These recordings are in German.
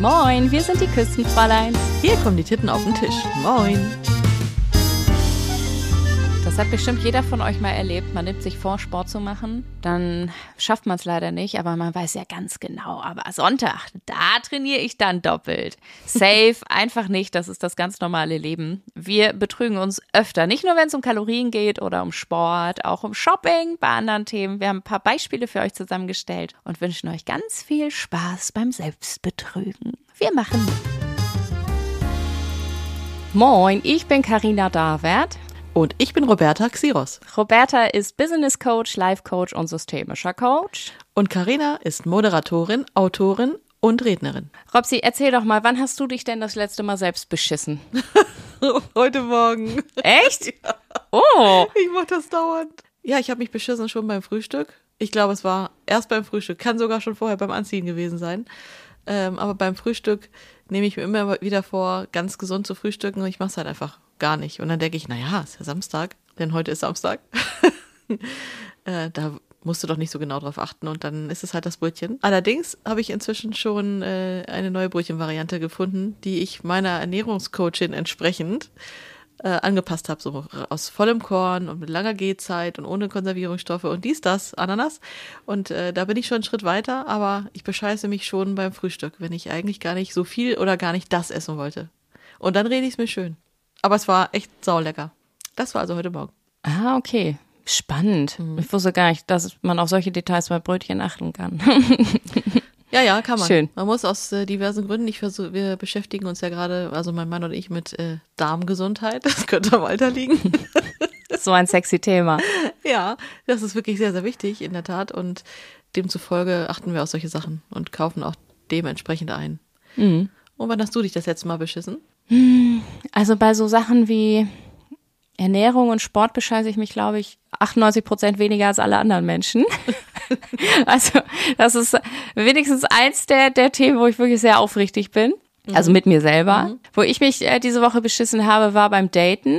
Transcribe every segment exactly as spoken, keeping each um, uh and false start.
Moin, wir sind die Küstenfräuleins. Hier kommen die Titten auf den Tisch. Moin. Das hat bestimmt jeder von euch mal erlebt. Man nimmt sich vor, Sport zu machen, dann schafft man es leider nicht, aber man weiß ja ganz genau, aber Sonntag, da trainiere ich dann doppelt. Safe, einfach nicht, das ist das ganz normale Leben. Wir betrügen uns öfter, nicht nur wenn es um Kalorien geht oder um Sport, auch um Shopping, bei anderen Themen. Wir haben ein paar Beispiele für euch zusammengestellt und wünschen euch ganz viel Spaß beim Selbstbetrügen. Wir machen mit. Moin, ich bin Carina Davert. Und ich bin Roberta Xiros. Roberta ist Business Coach, Life Coach und systemischer Coach. Und Carina ist Moderatorin, Autorin und Rednerin. Robsi, erzähl doch mal, wann hast du dich denn das letzte Mal selbst beschissen? Heute Morgen. Echt? Ja. Oh. Ich mach das dauernd. Ja, ich habe mich beschissen schon beim Frühstück. Ich glaube, es war erst beim Frühstück. Kann sogar schon vorher beim Anziehen gewesen sein. Ähm, aber beim Frühstück nehme ich mir immer wieder vor, ganz gesund zu frühstücken. Und ich mache es halt einfach gar nicht. Und dann denke ich, naja, ist ja Samstag, denn heute ist Samstag. äh, da musst du doch nicht so genau drauf achten und dann ist es halt das Brötchen. Allerdings habe ich inzwischen schon äh, eine neue Brötchenvariante gefunden, die ich meiner Ernährungscoachin entsprechend äh, angepasst habe. So aus vollem Korn und mit langer Gehzeit und ohne Konservierungsstoffe und dies, das, Ananas. Und äh, da bin ich schon einen Schritt weiter, aber ich bescheiße mich schon beim Frühstück, wenn ich eigentlich gar nicht so viel oder gar nicht das essen wollte. Und dann rede ich es mir schön. Aber es war echt saulecker. Das war also heute Morgen. Ah, okay. Spannend. Mhm. Ich wusste gar nicht, dass man auf solche Details bei Brötchen achten kann. Ja, ja, kann man. Schön. Man muss aus äh, diversen Gründen, ich versuch, wir beschäftigen uns ja gerade, also mein Mann und ich, mit äh, Darmgesundheit. Das könnte am Alter liegen. So ein sexy Thema. Ja, das ist wirklich sehr, sehr wichtig, in der Tat. Und demzufolge achten wir auf solche Sachen und kaufen auch dementsprechend ein. Mhm. Und wann hast du dich das letzte Mal beschissen? Also bei so Sachen wie Ernährung und Sport bescheiße ich mich, glaube ich, achtundneunzig Prozent weniger als alle anderen Menschen. Also das ist wenigstens eins der, der Themen, wo ich wirklich sehr aufrichtig bin. Mhm. Also mit mir selber. Mhm. Wo ich mich äh, diese Woche beschissen habe, war beim Daten.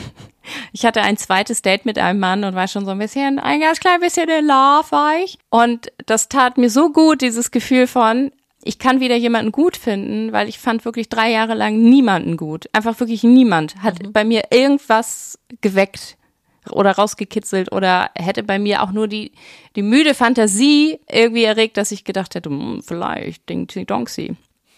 Ich hatte ein zweites Date mit einem Mann und war schon so ein bisschen, ein ganz klein bisschen in Love war ich. Und das tat mir so gut, dieses Gefühl von, ich kann wieder jemanden gut finden, weil ich fand wirklich drei Jahre lang niemanden gut. Einfach wirklich niemand hat mhm. bei mir irgendwas geweckt oder rausgekitzelt oder hätte bei mir auch nur die die müde Fantasie irgendwie erregt, dass ich gedacht hätte, hm, vielleicht Ding Dongsi.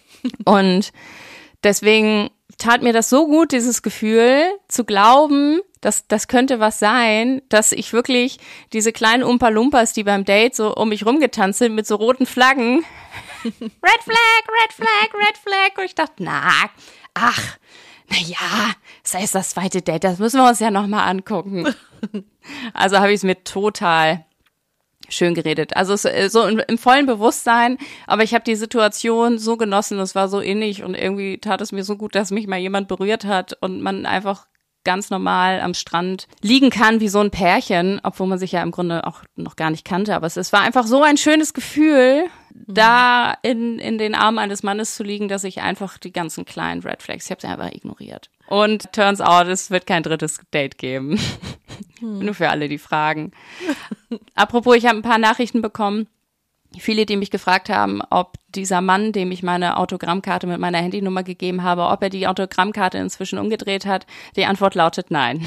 Und deswegen tat mir das so gut, dieses Gefühl, zu glauben, dass das könnte was sein, dass ich wirklich diese kleinen Umpa-Lumpas, die beim Date so um mich rumgetanzt sind mit so roten Flaggen, Red Flag, Red Flag, Red Flag. Und ich dachte, na, ach, na ja, das ist das zweite Date, das müssen wir uns ja nochmal angucken. Also habe ich es mir total schön geredet. Also so im, im vollen Bewusstsein, aber ich habe die Situation so genossen, es war so innig und irgendwie tat es mir so gut, dass mich mal jemand berührt hat und man einfach ganz normal am Strand liegen kann wie so ein Pärchen, obwohl man sich ja im Grunde auch noch gar nicht kannte. Aber es, es war einfach so ein schönes Gefühl, mhm. da in, in den Armen eines Mannes zu liegen, dass ich einfach die ganzen kleinen Red Flags, ich habe sie einfach ignoriert. Und turns out, es wird kein drittes Date geben. Mhm. Nur für alle, die fragen. Apropos, ich habe ein paar Nachrichten bekommen. Viele, die mich gefragt haben, ob dieser Mann, dem ich meine Autogrammkarte mit meiner Handynummer gegeben habe, ob er die Autogrammkarte inzwischen umgedreht hat. Die Antwort lautet nein.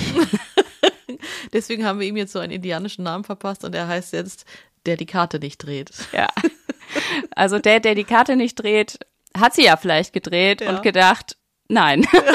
Deswegen haben wir ihm jetzt so einen indianischen Namen verpasst und er heißt jetzt, der die Karte nicht dreht. Ja, also der, der die Karte nicht dreht, hat sie ja vielleicht gedreht ja. und gedacht, nein. Ja.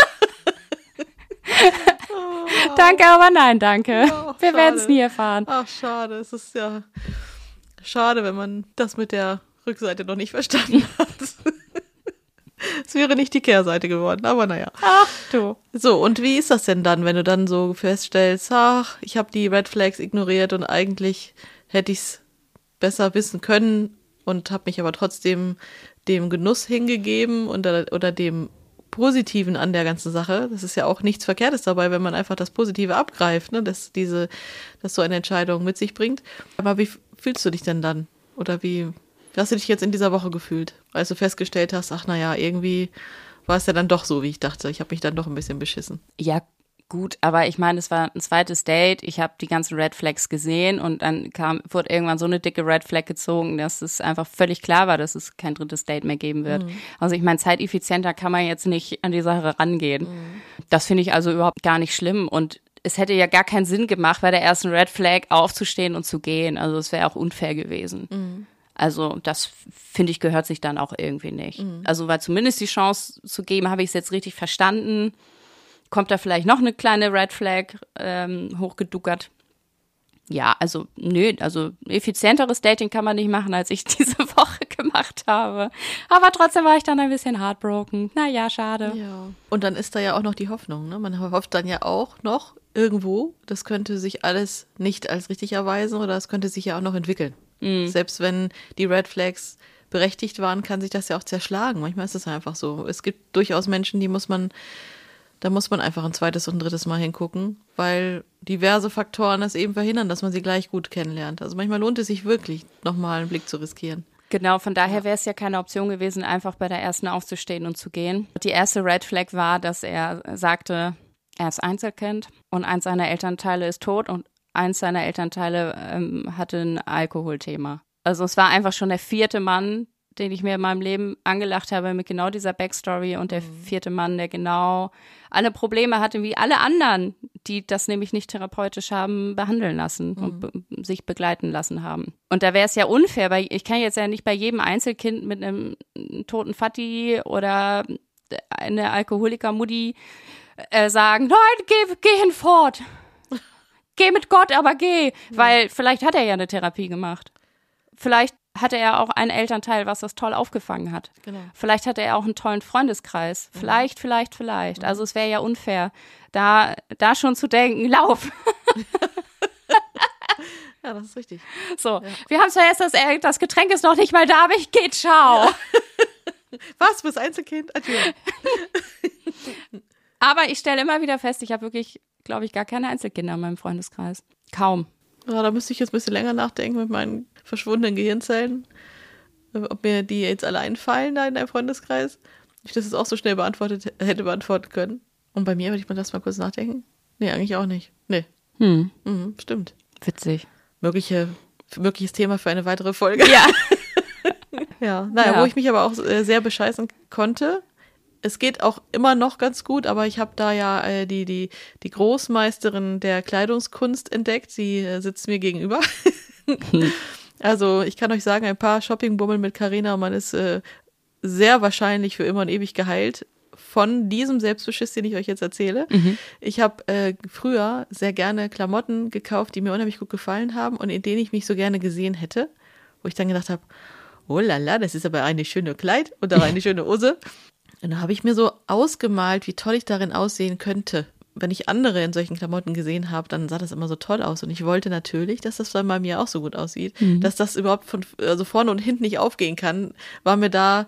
Oh, danke, aber nein, danke. Ja, wir werden es nie erfahren. Ach, schade, es ist ja... Schade, wenn man das mit der Rückseite noch nicht verstanden hat. Es wäre nicht die Kehrseite geworden, aber naja. Ach du. So, und wie ist das denn dann, wenn du dann so feststellst, ach, ich habe die Red Flags ignoriert und eigentlich hätte ich es besser wissen können und habe mich aber trotzdem dem Genuss hingegeben und, oder dem Positiven an der ganzen Sache. Das ist ja auch nichts Verkehrtes dabei, wenn man einfach das Positive abgreift, ne, dass diese, dass so eine Entscheidung mit sich bringt. Aber wie fühlst du dich denn dann? Oder wie hast du dich jetzt in dieser Woche gefühlt, als du festgestellt hast, ach naja, irgendwie war es ja dann doch so, wie ich dachte. Ich habe mich dann doch ein bisschen beschissen. Ja, Gut, aber ich meine, es war ein zweites Date. Ich habe die ganzen Red Flags gesehen und dann kam, wurde irgendwann so eine dicke Red Flag gezogen, dass es einfach völlig klar war, dass es kein drittes Date mehr geben wird. Mhm. Also ich meine, zeiteffizienter kann man jetzt nicht an die Sache rangehen. Mhm. Das finde ich also überhaupt gar nicht schlimm und es hätte ja gar keinen Sinn gemacht, bei der ersten Red Flag aufzustehen und zu gehen. Also es wäre auch unfair gewesen. Mhm. Also das, finde ich, gehört sich dann auch irgendwie nicht. Mhm. Also weil zumindest die Chance zu geben, habe ich es jetzt richtig verstanden. Kommt da vielleicht noch eine kleine Red Flag ähm, hochgeduckert? Ja, also nö, also effizienteres Dating kann man nicht machen, als ich diese Woche gemacht habe. Aber trotzdem war ich dann ein bisschen heartbroken. Naja, schade. Ja. Und dann ist da ja auch noch die Hoffnung, ne? Man hofft dann ja auch noch irgendwo, das könnte sich alles nicht als richtig erweisen oder es könnte sich ja auch noch entwickeln. Mhm. Selbst wenn die Red Flags berechtigt waren, kann sich das ja auch zerschlagen. Manchmal ist es einfach so. Es gibt durchaus Menschen, die muss man Da muss man einfach ein zweites und ein drittes Mal hingucken, weil diverse Faktoren das eben verhindern, dass man sie gleich gut kennenlernt. Also manchmal lohnt es sich wirklich, nochmal einen Blick zu riskieren. Genau, von daher wäre es ja keine Option gewesen, einfach bei der ersten aufzustehen und zu gehen. Die erste Red Flag war, dass er sagte, er ist Einzelkind und eins seiner Elternteile ist tot und eins seiner Elternteile ähm, hatte ein Alkoholthema. Also es war einfach schon der vierte Mann, den ich mir in meinem Leben angelacht habe mit genau dieser Backstory und der vierte Mann, der genau alle Probleme hatte, wie alle anderen, die das nämlich nicht therapeutisch haben behandeln lassen mhm. und be- sich begleiten lassen haben. Und da wäre es ja unfair, weil ich kann jetzt ja nicht bei jedem Einzelkind mit einem toten Vati oder einer Alkoholiker-Mutti äh, sagen, nein, geh, geh hinfort. Geh mit Gott, aber geh. Ja. Weil vielleicht hat er ja eine Therapie gemacht. Vielleicht hatte er auch ein Elternteil, was das toll aufgefangen hat. Genau. Vielleicht hatte er auch einen tollen Freundeskreis. Mhm. Vielleicht, vielleicht, vielleicht. Mhm. Also es wäre ja unfair, da, da schon zu denken, lauf. Ja, das ist richtig. So, ja. Wir haben zwar jetzt das, das Getränk ist noch nicht mal da, aber ich geh, ciao. Ja. Was, du bist Einzelkind? Adieu. Aber ich stelle immer wieder fest, ich habe wirklich, glaube ich, gar keine Einzelkinder in meinem Freundeskreis. Kaum. Ja, da müsste ich jetzt ein bisschen länger nachdenken mit meinen verschwundenen Gehirnzellen, ob mir die jetzt alle einfallen da in deinem Freundeskreis. Ich das jetzt auch so schnell beantwortet hätte beantworten können. Und bei mir würde ich mal das mal kurz nachdenken. Nee, eigentlich auch nicht. Nee. Hm. Mhm, stimmt. Witzig. Mögliche, mögliches Thema für eine weitere Folge. Ja. Ja, naja, ja. Wo ich mich aber auch sehr bescheißen konnte. Es geht auch immer noch ganz gut, aber ich habe da ja äh, die, die, die Großmeisterin der Kleidungskunst entdeckt. Sie äh, sitzt mir gegenüber. Also ich kann euch sagen, ein paar Shoppingbummeln mit Carina und man ist äh, sehr wahrscheinlich für immer und ewig geheilt von diesem Selbstbeschiss, den ich euch jetzt erzähle. Mhm. Ich habe äh, früher sehr gerne Klamotten gekauft, die mir unheimlich gut gefallen haben und in denen ich mich so gerne gesehen hätte, wo ich dann gedacht habe, oh lala, das ist aber eine schöne Kleid und auch eine schöne Hose. Und da habe ich mir so ausgemalt, wie toll ich darin aussehen könnte. Wenn ich andere in solchen Klamotten gesehen habe, dann sah das immer so toll aus. Und ich wollte natürlich, dass das dann bei mir auch so gut aussieht. Mhm. Dass das überhaupt von also vorne und hinten nicht aufgehen kann, war mir da,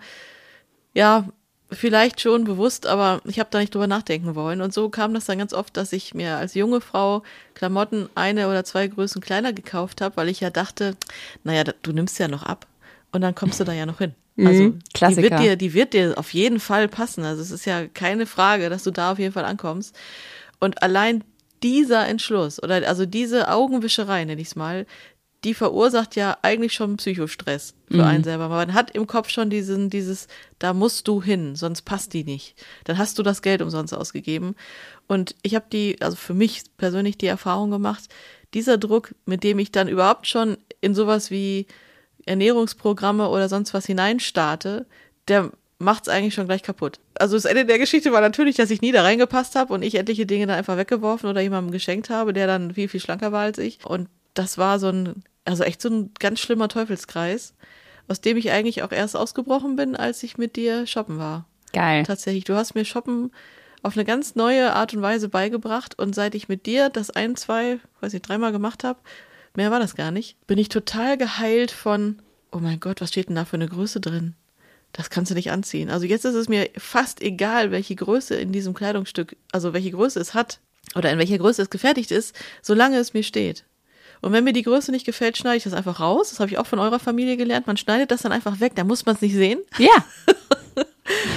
ja, vielleicht schon bewusst, aber ich habe da nicht drüber nachdenken wollen. Und so kam das dann ganz oft, dass ich mir als junge Frau Klamotten eine oder zwei Größen kleiner gekauft habe, weil ich ja dachte, naja, du nimmst ja noch ab und dann kommst du da ja noch hin. Also mhm, Klassiker. Die wird dir, die wird dir auf jeden Fall passen. Also es ist ja keine Frage, dass du da auf jeden Fall ankommst. Und allein dieser Entschluss oder also diese Augenwischerei, nenne ich es mal, die verursacht ja eigentlich schon Psychostress für mhm. einen selber. Man hat im Kopf schon diesen, dieses, da musst du hin, sonst passt die nicht. Dann hast du das Geld umsonst ausgegeben. Und ich habe die, also für mich persönlich die Erfahrung gemacht, dieser Druck, mit dem ich dann überhaupt schon in sowas wie Ernährungsprogramme oder sonst was hineinstarte, der macht's eigentlich schon gleich kaputt. Also das Ende der Geschichte war natürlich, dass ich nie da reingepasst habe und ich etliche Dinge dann einfach weggeworfen oder jemandem geschenkt habe, der dann viel, viel schlanker war als ich. Und das war so ein, also echt so ein ganz schlimmer Teufelskreis, aus dem ich eigentlich auch erst ausgebrochen bin, als ich mit dir shoppen war. Geil. Tatsächlich, du hast mir Shoppen auf eine ganz neue Art und Weise beigebracht und seit ich mit dir das ein, zwei, weiß ich, dreimal gemacht habe, mehr war das gar nicht, bin ich total geheilt von, oh mein Gott, was steht denn da für eine Größe drin? Das kannst du nicht anziehen. Also jetzt ist es mir fast egal, welche Größe in diesem Kleidungsstück, also welche Größe es hat oder in welcher Größe es gefertigt ist, solange es mir steht. Und wenn mir die Größe nicht gefällt, schneide ich das einfach raus. Das habe ich auch von eurer Familie gelernt. Man schneidet das dann einfach weg, da muss man es nicht sehen. Ja.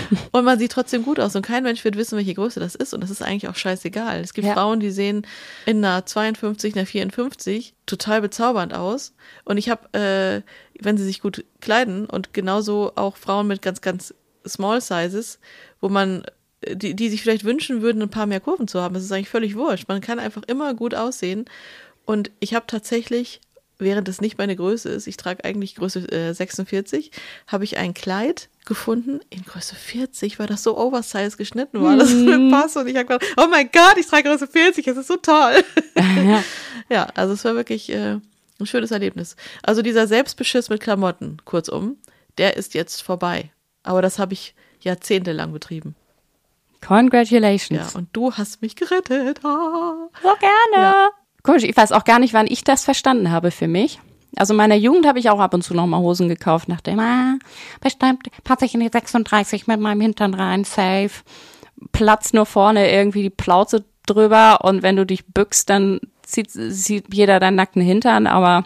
Und man sieht trotzdem gut aus und kein Mensch wird wissen, welche Größe das ist und das ist eigentlich auch scheißegal. Es gibt ja. Frauen, die sehen in einer zweiundfünfzig, einer vierundfünfzig total bezaubernd aus und ich habe, äh, wenn sie sich gut kleiden und genauso auch Frauen mit ganz, ganz Small Sizes, wo man, die, die sich vielleicht wünschen würden, ein paar mehr Kurven zu haben. Das ist eigentlich völlig wurscht. Man kann einfach immer gut aussehen und ich habe tatsächlich, während es nicht meine Größe ist, ich trage eigentlich Größe äh, sechsundvierzig, habe ich ein Kleid gefunden in Größe vierzig, weil das so oversized geschnitten war, dass es mir passt und ich habe gedacht, oh mein Gott, ich trage Größe vierzig, das ist so toll. Ja, ja, also es war wirklich äh, ein schönes Erlebnis. Also dieser Selbstbeschiss mit Klamotten, kurzum, der ist jetzt vorbei. Aber das habe ich jahrzehntelang betrieben. Congratulations. Ja, und du hast mich gerettet. Ah. So gerne. Ja. Komisch, ich weiß auch gar nicht, wann ich das verstanden habe für mich. Also in meiner Jugend habe ich auch ab und zu noch mal Hosen gekauft, nach dem, ah, bestimmt passe ich in die sechsunddreißig mit meinem Hintern rein, safe. Platz nur vorne, irgendwie die Plauze drüber und wenn du dich bückst, dann sieht, sieht jeder deinen nackten Hintern, aber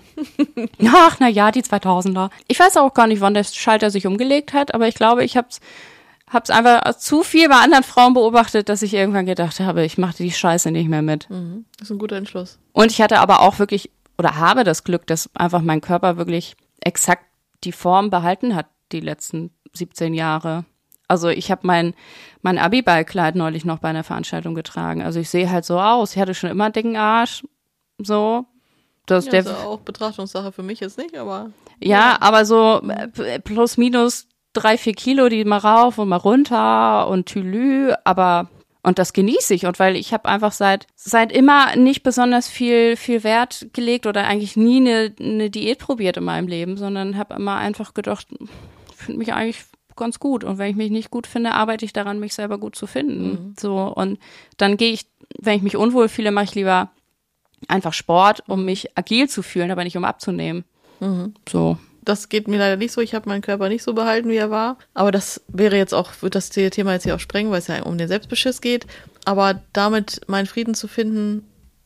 ach, na ja, die zweitausender. Ich weiß auch gar nicht, wann der Schalter sich umgelegt hat, aber ich glaube, ich hab's hab's einfach zu viel bei anderen Frauen beobachtet, dass ich irgendwann gedacht habe, ich mache die Scheiße nicht mehr mit. Mhm, das ist ein guter Entschluss. Und ich hatte aber auch wirklich, oder habe das Glück, dass einfach mein Körper wirklich exakt die Form behalten hat, die letzten siebzehn Jahre. Also ich habe mein mein Abi-Ballkleid neulich noch bei einer Veranstaltung getragen. Also ich sehe halt so aus. Ich hatte schon immer einen dicken Arsch, so. Das ja, der, ist auch Betrachtungssache für mich jetzt nicht, aber... Ja, ja. aber so plus minus drei, vier Kilo, die mal rauf und mal runter und Tülü, aber... Und das genieße ich und weil ich habe einfach seit seit immer nicht besonders viel viel Wert gelegt oder eigentlich nie eine, eine Diät probiert in meinem Leben, sondern habe immer einfach gedacht, finde mich eigentlich ganz gut und wenn ich mich nicht gut finde, arbeite ich daran, mich selber gut zu finden. Mhm. So und dann gehe ich, wenn ich mich unwohl fühle, mache ich lieber einfach Sport, um mich agil zu fühlen, aber nicht um abzunehmen. Mhm. So. Das geht mir leider nicht so. Ich habe meinen Körper nicht so behalten, wie er war. Aber das wäre jetzt auch, wird das Thema jetzt hier auch sprengen, weil es ja um den Selbstbeschiss geht. Aber damit meinen Frieden zu finden,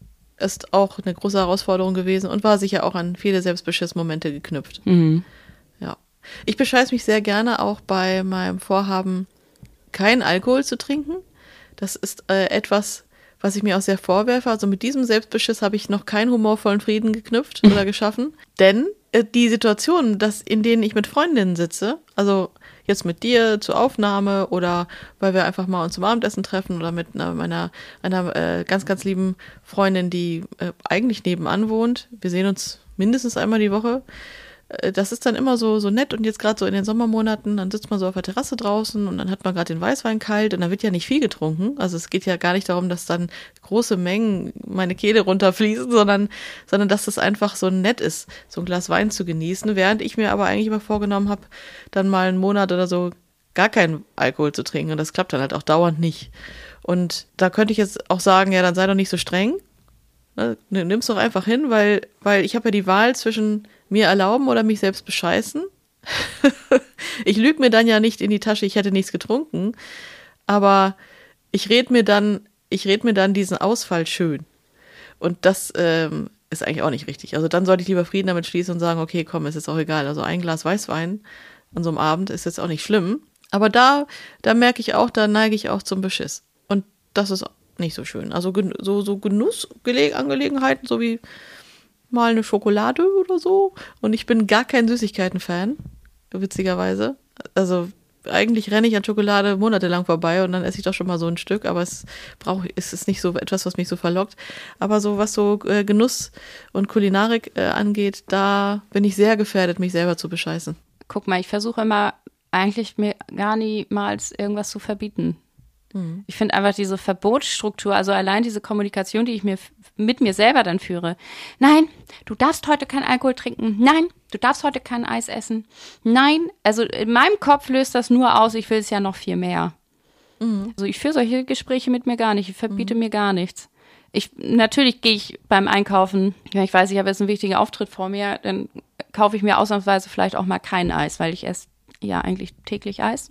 ist auch eine große Herausforderung gewesen und war sicher auch an viele Selbstbeschiss-Momente geknüpft. Mhm. Ja. Ich bescheiß mich sehr gerne auch bei meinem Vorhaben, keinen Alkohol zu trinken. Das ist äh, etwas, was ich mir auch sehr vorwerfe. Also mit diesem Selbstbeschiss habe ich noch keinen humorvollen Frieden geknüpft oder geschaffen. Denn die Situationen, dass, in denen ich mit Freundinnen sitze, also jetzt mit dir zur Aufnahme oder weil wir einfach mal uns zum Abendessen treffen oder mit einer, meiner, einer äh, ganz, ganz lieben Freundin, die äh, eigentlich nebenan wohnt. Wir sehen uns mindestens einmal die Woche. Äh, das ist dann immer so, so nett und jetzt gerade so in den Sommermonaten, dann sitzt man so auf der Terrasse draußen und dann hat man gerade den Weißwein kalt und da wird ja nicht viel getrunken. Also es geht ja gar nicht darum, dass dann große Mengen meine Kehle runterfließen, sondern, sondern dass das einfach so nett ist, so ein Glas Wein zu genießen, während ich mir aber eigentlich immer vorgenommen habe, dann mal einen Monat oder so gar keinen Alkohol zu trinken und das klappt dann halt auch dauernd nicht. Und da könnte ich jetzt auch sagen, ja, dann sei doch nicht so streng, ne, nimm's doch einfach hin, weil, weil ich habe ja die Wahl zwischen mir erlauben oder mich selbst bescheißen. Ich lüge mir dann ja nicht in die Tasche, ich hätte nichts getrunken, aber ich red mir dann Ich rede mir dann diesen Ausfall schön. Und das ähm, ist eigentlich auch nicht richtig. Also dann sollte ich lieber Frieden damit schließen und sagen, okay, komm, ist jetzt auch egal. Also ein Glas Weißwein an so einem Abend ist jetzt auch nicht schlimm. Aber da, da merke ich auch, da neige ich auch zum Beschiss. Und das ist nicht so schön. Also so, so Genussangelegenheiten, so wie mal eine Schokolade oder so. Und ich bin gar kein Süßigkeiten-Fan, witzigerweise. Also eigentlich renne ich an Schokolade monatelang vorbei und dann esse ich doch schon mal so ein Stück, aber es brauche es ist nicht so etwas, was mich so verlockt. Aber so was so äh, Genuss und Kulinarik äh, angeht, da bin ich sehr gefährdet, mich selber zu bescheißen. Guck mal, ich versuche immer eigentlich mir gar niemals irgendwas zu verbieten. Mhm. Ich finde einfach diese Verbotsstruktur, also allein diese Kommunikation, die ich mir mit mir selber dann führe. Nein, du darfst heute kein Alkohol trinken. Nein, du darfst heute kein Eis essen. Nein, also in meinem Kopf löst das nur aus, ich will es ja noch viel mehr. Mhm. Also ich führe solche Gespräche mit mir gar nicht, ich verbiete mhm. mir gar nichts. Ich, natürlich gehe ich beim Einkaufen, wenn ich weiß, ich habe jetzt einen wichtigen Auftritt vor mir, dann kaufe ich mir ausnahmsweise vielleicht auch mal kein Eis, weil ich esse ja eigentlich täglich Eis.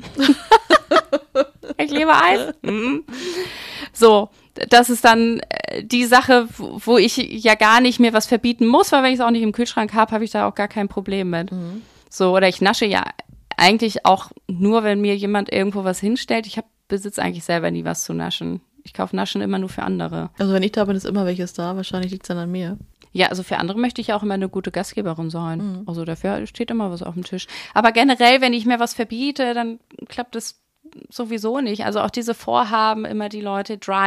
Ich liebe Eis. Mhm. So, das ist dann die Sache, wo ich ja gar nicht mir was verbieten muss, weil wenn ich es auch nicht im Kühlschrank habe, habe ich da auch gar kein Problem mit. Mhm. So, oder ich nasche ja eigentlich auch nur, wenn mir jemand irgendwo was hinstellt. Ich hab, besitze eigentlich selber nie was zu naschen. Ich kaufe Naschen immer nur für andere. Also wenn ich da bin, ist immer welches da. Wahrscheinlich liegt es dann an mir. Ja, also für andere möchte ich auch immer eine gute Gastgeberin sein. Mhm. Also dafür steht immer was auf dem Tisch. Aber generell, wenn ich mir was verbiete, dann klappt es sowieso nicht. Also auch diese Vorhaben, immer die Leute, Dry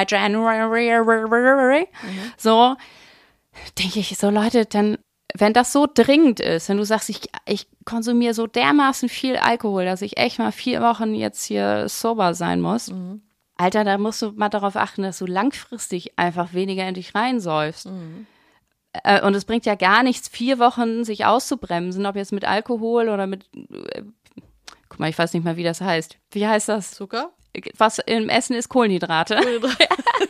January, mhm. so, denke ich, so Leute, dann, wenn das so dringend ist, wenn du sagst, ich, ich konsumiere so dermaßen viel Alkohol, dass ich echt mal vier Wochen jetzt hier sober sein muss, mhm. Alter, da musst du mal darauf achten, dass du langfristig einfach weniger in dich reinsäufst. Mhm. Und es bringt ja gar nichts, vier Wochen sich auszubremsen, ob jetzt mit Alkohol oder mit, äh, guck mal, ich weiß nicht mal, wie das heißt. Wie heißt das? Zucker? Was im Essen ist Kohlenhydrate. Kohlenhydrate.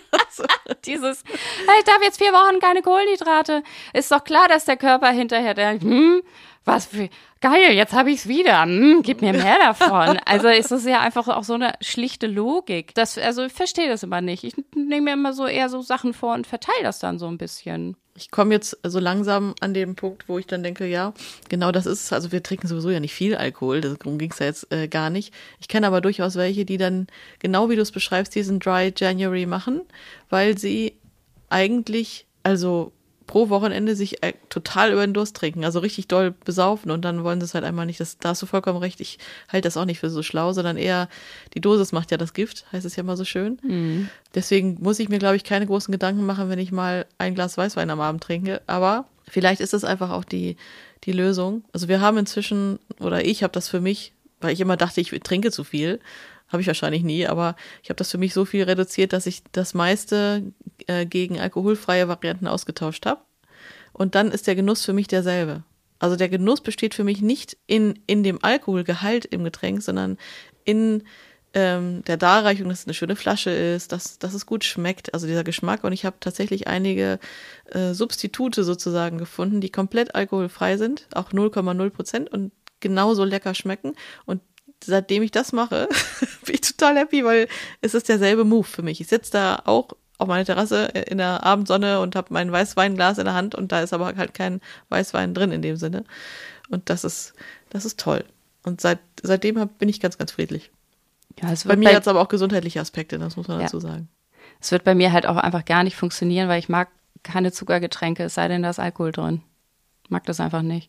Dieses, ich darf jetzt vier Wochen keine Kohlenhydrate. Ist doch klar, dass der Körper hinterher denkt, hm, was für, geil, jetzt habe ich es wieder, hm, gib mir mehr davon. Also ist das ja einfach auch so eine schlichte Logik. Das, also ich verstehe das immer nicht. Ich nehme mir immer so eher so Sachen vor und verteile das dann so ein bisschen. Ich komme jetzt so langsam an den Punkt, wo ich dann denke, ja, genau das ist es. Also wir trinken sowieso ja nicht viel Alkohol, darum ging es ja jetzt äh, gar nicht. Ich kenne aber durchaus welche, die dann, genau wie du es beschreibst, diesen Dry January machen, weil sie eigentlich, also pro Wochenende sich äh, total über den Durst trinken, also richtig doll besaufen und dann wollen sie es halt einmal nicht. Das, da hast du vollkommen recht, ich halte das auch nicht für so schlau, sondern eher die Dosis macht ja das Gift, heißt es ja mal so schön. Mhm. Deswegen muss ich mir, glaube ich, keine großen Gedanken machen, wenn ich mal ein Glas Weißwein am Abend trinke, aber vielleicht ist das einfach auch die, die Lösung. Also wir haben inzwischen, oder ich habe das für mich, weil ich immer dachte, ich trinke zu viel, habe ich wahrscheinlich nie, aber ich habe das für mich so viel reduziert, dass ich das meiste äh, gegen alkoholfreie Varianten ausgetauscht habe. Und dann ist der Genuss für mich derselbe. Also der Genuss besteht für mich nicht in, in dem Alkoholgehalt im Getränk, sondern in ähm, der Darreichung, dass es eine schöne Flasche ist, dass, dass es gut schmeckt, also dieser Geschmack. Und ich habe tatsächlich einige äh, Substitute sozusagen gefunden, die komplett alkoholfrei sind, auch null Komma null Prozent und genauso lecker schmecken. Und seitdem ich das mache, bin ich total happy, weil es ist derselbe Move für mich. Ich sitze da auch auf meiner Terrasse in der Abendsonne und habe mein Weißweinglas in der Hand und da ist aber halt kein Weißwein drin in dem Sinne. Und das ist, das ist toll. Und seit, seitdem hab, bin ich ganz, ganz friedlich. Ja, es wird bei mir hat es aber auch gesundheitliche Aspekte, das muss man ja dazu sagen. Es wird bei mir halt auch einfach gar nicht funktionieren, weil ich mag keine Zuckergetränke, es sei denn, da ist Alkohol drin. Ich mag das einfach nicht.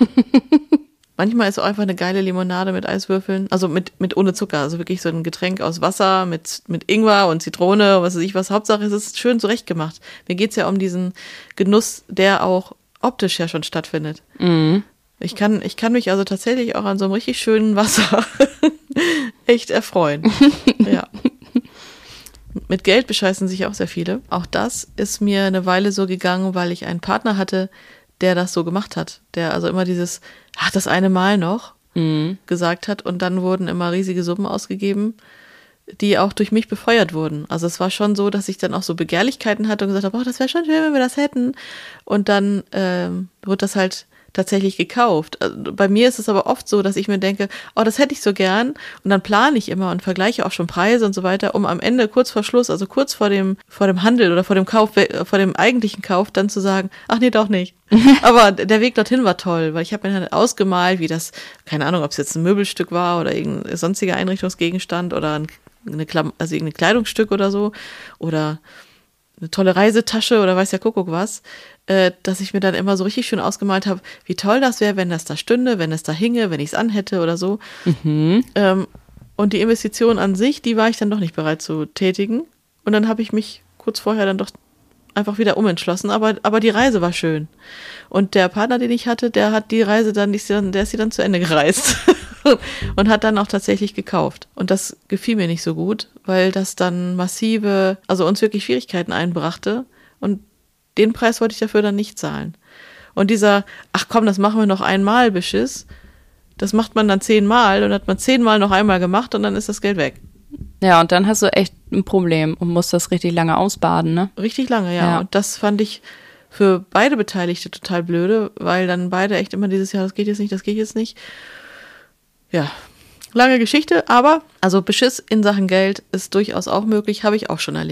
Manchmal ist auch einfach eine geile Limonade mit Eiswürfeln, also mit, mit ohne Zucker, also wirklich so ein Getränk aus Wasser mit, mit Ingwer und Zitrone und was weiß ich was. Hauptsache es ist schön zurechtgemacht. Mir geht's ja um diesen Genuss, der auch optisch ja schon stattfindet. Mhm. Ich kann, ich kann mich also tatsächlich auch an so einem richtig schönen Wasser echt erfreuen. Ja. Mit Geld bescheißen sich auch sehr viele. Auch das ist mir eine Weile so gegangen, weil ich einen Partner hatte, der das so gemacht hat, der also immer dieses, ach, das eine Mal noch mhm. gesagt hat und dann wurden immer riesige Summen ausgegeben, die auch durch mich befeuert wurden. Also es war schon so, dass ich dann auch so Begehrlichkeiten hatte und gesagt habe, oh, das wäre schon schön, wenn wir das hätten. Und dann ähm, wurde das halt tatsächlich gekauft. Also bei mir ist es aber oft so, dass ich mir denke, oh, das hätte ich so gern und dann plane ich immer und vergleiche auch schon Preise und so weiter, um am Ende kurz vor Schluss, also kurz vor dem vor dem Handel oder vor dem Kauf, vor dem eigentlichen Kauf dann zu sagen, ach nee, doch nicht. Aber der Weg dorthin war toll, weil ich habe mir dann ausgemalt, wie das, keine Ahnung, ob es jetzt ein Möbelstück war oder irgendein sonstiger Einrichtungsgegenstand oder eine Klam- also irgendein Kleidungsstück oder so oder eine tolle Reisetasche oder weiß ja Kuckuck was, äh, dass ich mir dann immer so richtig schön ausgemalt habe, wie toll das wäre, wenn das da stünde, wenn es da hinge, wenn ich es anhätte oder so. Mhm. Ähm, und die Investition an sich, die war ich dann doch nicht bereit zu tätigen. Und dann habe ich mich kurz vorher dann doch einfach wieder umentschlossen, aber, aber die Reise war schön. Und der Partner, den ich hatte, der hat die Reise dann, der ist sie dann zu Ende gereist. Und hat dann auch tatsächlich gekauft. Und das gefiel mir nicht so gut, weil das dann massive, also uns wirklich Schwierigkeiten einbrachte. Und den Preis wollte ich dafür dann nicht zahlen. Und dieser, ach komm, das machen wir noch einmal, Beschiss, das macht man dann zehnmal und hat man zehnmal noch einmal gemacht und dann ist das Geld weg. Ja, und dann hast du echt ein Problem und musst das richtig lange ausbaden, ne? Richtig lange, ja. ja. Und das fand ich für beide Beteiligte total blöde, weil dann beide echt immer dieses Jahr, das geht jetzt nicht, das geht jetzt nicht. Ja, lange Geschichte, aber also Beschiss in Sachen Geld ist durchaus auch möglich, habe ich auch schon erlebt.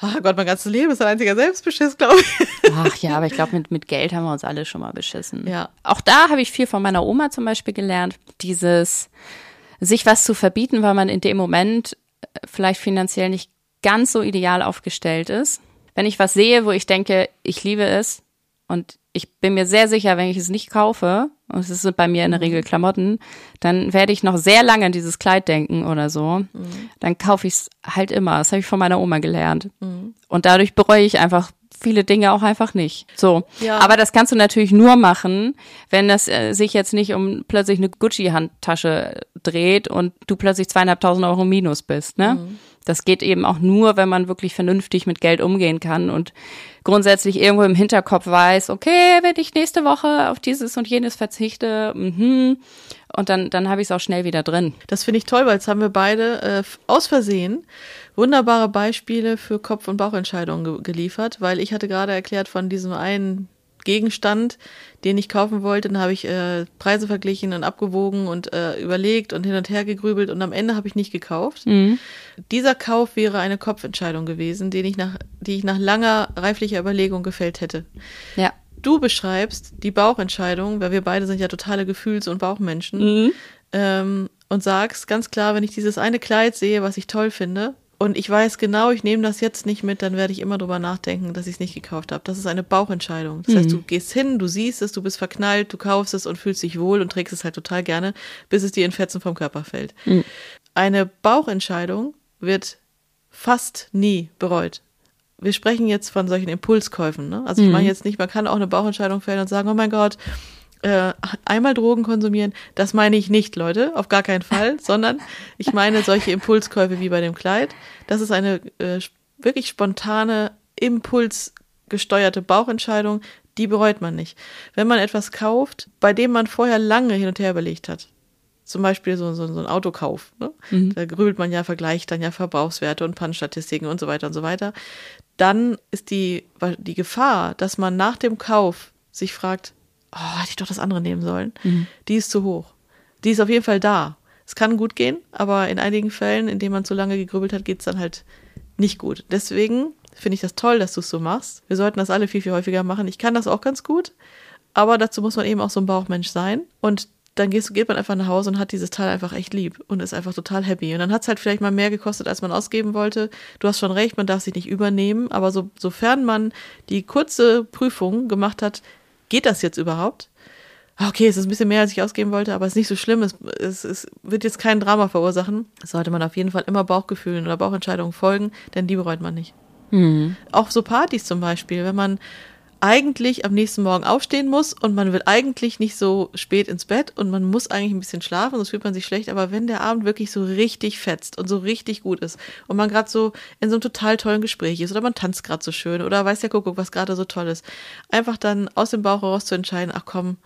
Ach Gott, mein ganzes Leben ist ein einziger Selbstbeschiss, glaube ich. Ach ja, aber ich glaube, mit, mit Geld haben wir uns alle schon mal beschissen. Ja. Auch da habe ich viel von meiner Oma zum Beispiel gelernt. Dieses, sich was zu verbieten, weil man in dem Moment vielleicht finanziell nicht ganz so ideal aufgestellt ist. Wenn ich was sehe, wo ich denke, ich liebe es und ich bin mir sehr sicher, wenn ich es nicht kaufe, und es sind bei mir in der Regel Klamotten, dann werde ich noch sehr lange an dieses Kleid denken oder so. Mhm. Dann kaufe ich es halt immer. Das habe ich von meiner Oma gelernt. Mhm. Und dadurch bereue ich einfach viele Dinge auch einfach nicht. So. Ja. Aber das kannst du natürlich nur machen, wenn das äh, sich jetzt nicht um plötzlich eine Gucci-Handtasche dreht und du plötzlich zweieinhalbtausend Euro minus bist, ne? Mhm. Das geht eben auch nur, wenn man wirklich vernünftig mit Geld umgehen kann und grundsätzlich irgendwo im Hinterkopf weiß, okay, wenn ich nächste Woche auf dieses und jenes verzichte, mhm, und dann, dann habe ich es auch schnell wieder drin. Das finde ich toll, weil jetzt haben wir beide äh, aus Versehen wunderbare Beispiele für Kopf- und Bauchentscheidungen ge- geliefert, weil ich hatte gerade erklärt von diesem einen Gegenstand, den ich kaufen wollte, dann habe ich äh, Preise verglichen und abgewogen und äh, überlegt und hin und her gegrübelt und am Ende habe ich nicht gekauft. Mhm. Dieser Kauf wäre eine Kopfentscheidung gewesen, den ich nach, die ich nach langer reiflicher Überlegung gefällt hätte. Ja. Du beschreibst die Bauchentscheidung, weil wir beide sind ja totale Gefühls- und Bauchmenschen, mhm. ähm, und sagst ganz klar, wenn ich dieses eine Kleid sehe, was ich toll finde, und ich weiß genau, ich nehme das jetzt nicht mit, dann werde ich immer drüber nachdenken, dass ich es nicht gekauft habe. Das ist eine Bauchentscheidung. Das mhm. heißt, du gehst hin, du siehst es, du bist verknallt, du kaufst es und fühlst dich wohl und trägst es halt total gerne, bis es dir in Fetzen vom Körper fällt. Mhm. Eine Bauchentscheidung wird fast nie bereut. Wir sprechen jetzt von solchen Impulskäufen, ne? Also ich meine jetzt nicht, man kann auch eine Bauchentscheidung fällen und sagen, oh mein Gott, Äh, einmal Drogen konsumieren, das meine ich nicht, Leute, auf gar keinen Fall, sondern ich meine solche Impulskäufe wie bei dem Kleid. Das ist eine äh, wirklich spontane, impulsgesteuerte Bauchentscheidung, die bereut man nicht. Wenn man etwas kauft, bei dem man vorher lange hin und her überlegt hat, zum Beispiel so, so, so ein Autokauf, ne? Mhm. Da grübelt man ja, vergleicht dann ja Verbrauchswerte und Pannenstatistiken und so weiter und so weiter, dann ist die, die Gefahr, dass man nach dem Kauf sich fragt, oh, hätte ich doch das andere nehmen sollen, mhm. die ist zu hoch. Die ist auf jeden Fall da. Es kann gut gehen, aber in einigen Fällen, in denen man zu lange gegrübelt hat, geht es dann halt nicht gut. Deswegen finde ich das toll, dass du es so machst. Wir sollten das alle viel, viel häufiger machen. Ich kann das auch ganz gut, aber dazu muss man eben auch so ein Bauchmensch sein. Und dann gehst, geht man einfach nach Hause und hat dieses Teil einfach echt lieb und ist einfach total happy. Und dann hat es halt vielleicht mal mehr gekostet, als man ausgeben wollte. Du hast schon recht, man darf sich nicht übernehmen, aber so, sofern man die kurze Prüfung gemacht hat, geht das jetzt überhaupt? Okay, es ist ein bisschen mehr, als ich ausgeben wollte, aber es ist nicht so schlimm. Es, es, es wird jetzt kein Drama verursachen. Es sollte man auf jeden Fall immer Bauchgefühlen oder Bauchentscheidungen folgen, denn die bereut man nicht. Mhm. Auch so Partys zum Beispiel, wenn man eigentlich am nächsten Morgen aufstehen muss und man will eigentlich nicht so spät ins Bett und man muss eigentlich ein bisschen schlafen, sonst fühlt man sich schlecht, aber wenn der Abend wirklich so richtig fetzt und so richtig gut ist und man gerade so in so einem total tollen Gespräch ist oder man tanzt gerade so schön oder weiß der Kuckuck, was gerade so toll ist, einfach dann aus dem Bauch heraus zu entscheiden, ach komm,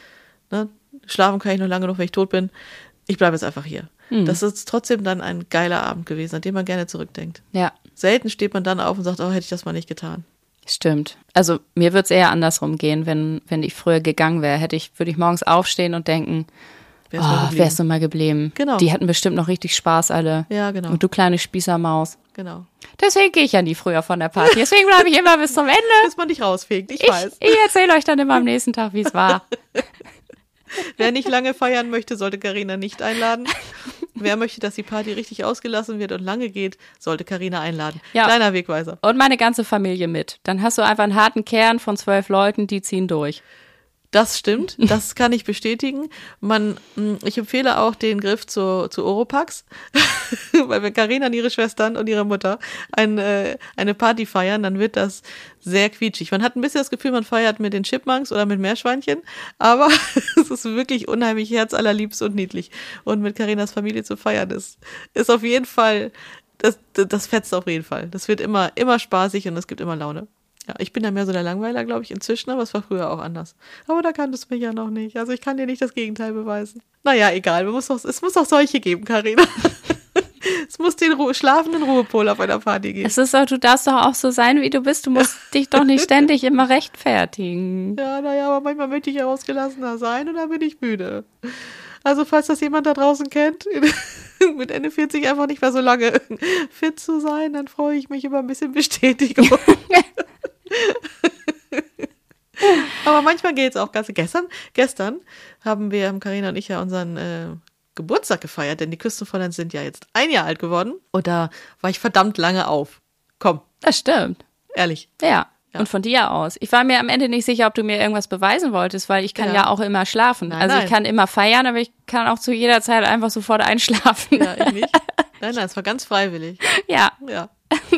ne, schlafen kann ich noch lange noch, wenn ich tot bin, ich bleibe jetzt einfach hier. Mhm. Das ist trotzdem dann ein geiler Abend gewesen, an den man gerne zurückdenkt. Ja. Selten steht man dann auf und sagt, oh, hätte ich das mal nicht getan. Stimmt. Also mir würde es eher andersrum gehen, wenn, wenn ich früher gegangen wäre. Hätte ich, würde ich morgens aufstehen und denken, wär's oh, wärst du mal geblieben. Genau. Die hatten bestimmt noch richtig Spaß alle. Ja, genau. Und du kleine Spießermaus. Genau. Deswegen gehe ich ja nie früher von der Party. Deswegen bleibe ich immer bis zum Ende. Bis man dich rausfegt, ich, ich weiß. Ich erzähle euch dann immer am nächsten Tag, wie es war. Wer nicht lange feiern möchte, sollte Carina nicht einladen. Wer möchte, dass die Party richtig ausgelassen wird und lange geht, sollte Carina einladen. Ja. Kleiner Wegweiser. Und meine ganze Familie mit. Dann hast du einfach einen harten Kern von zwölf Leuten, die ziehen durch. Das stimmt, das kann ich bestätigen. Man, ich empfehle auch den Griff zu, zu Oropax, weil wenn Carina und ihre Schwestern und ihre Mutter ein, äh, eine Party feiern, dann wird das sehr quietschig. Man hat ein bisschen das Gefühl, man feiert mit den Chipmunks oder mit Meerschweinchen, aber es ist wirklich unheimlich herzallerliebst und niedlich. Und mit Carinas Familie zu feiern ist, ist auf jeden Fall, das, das fetzt auf jeden Fall. Das wird immer, immer spaßig und es gibt immer Laune. Ja, ich bin ja mehr so der Langweiler, glaube ich, inzwischen, aber es war früher auch anders. Aber da kanntest du mich ja noch nicht. Also ich kann dir nicht das Gegenteil beweisen. Naja, egal. Muss doch, es muss auch solche geben, Carina. Es muss den Ru- schlafenden Ruhepol auf einer Party geben. Es ist doch, du darfst doch auch so sein, wie du bist. Du musst dich doch nicht ständig immer rechtfertigen. Ja, naja, aber manchmal möchte ich ja ausgelassener sein und dann bin ich müde. Also falls das jemand da draußen kennt, mit Ende vierzig einfach nicht mehr so lange fit zu sein, dann freue ich mich über ein bisschen Bestätigung. Aber manchmal geht es auch ganz. Gestern, gestern haben wir, haben Carina und ich ja unseren äh, Geburtstag gefeiert, denn die Küstenfräulein sind ja jetzt ein Jahr alt geworden. Und da war ich verdammt lange auf. Komm. Das stimmt. Ehrlich. Ja. Ja. Und von dir aus. Ich war mir am Ende nicht sicher, ob du mir irgendwas beweisen wolltest, weil ich kann ja, Ja. auch immer schlafen. Nein, also nein. ich kann immer feiern, aber ich kann auch zu jeder Zeit einfach sofort einschlafen. Ja, ich nicht. Nein, nein, es war ganz freiwillig. Ja. Ja.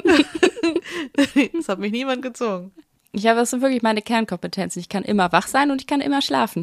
Das hat mich niemand gezwungen. Ich habe das sind wirklich meine Kernkompetenzen. Ich kann immer wach sein und ich kann immer schlafen.